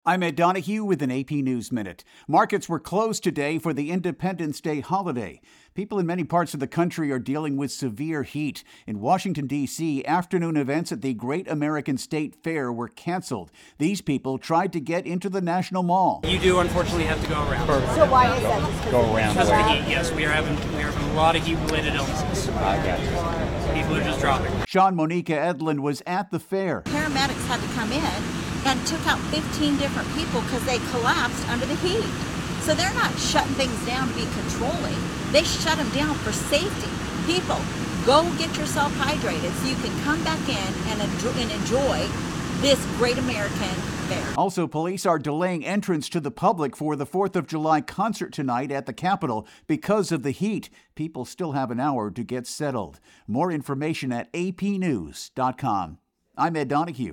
I'm Ed Donahue with an AP News Minute. Markets were closed today for the Independence Day holiday. People in many parts of the country are dealing with severe heat. In Washington, D.C., afternoon events at the Great American State Fair were canceled. These people tried to get into the National Mall. You do, unfortunately, have to go around. So why is that? Go around. Because of the heat, yes. We are having a lot of heat-related illnesses. I got you. People are just dropping. Sean Monica Edlund was at the fair. Paramedics had to come in and took out 15 different people because they collapsed under the heat. So they're not shutting things down to be controlling. They shut them down for safety. People, go get yourself hydrated so you can come back in and enjoy this Great American Fair. Also, police are delaying entrance to the public for the 4th of July concert tonight at the Capitol because of the heat. People still have an hour to get settled. More information at apnews.com. I'm Ed Donahue.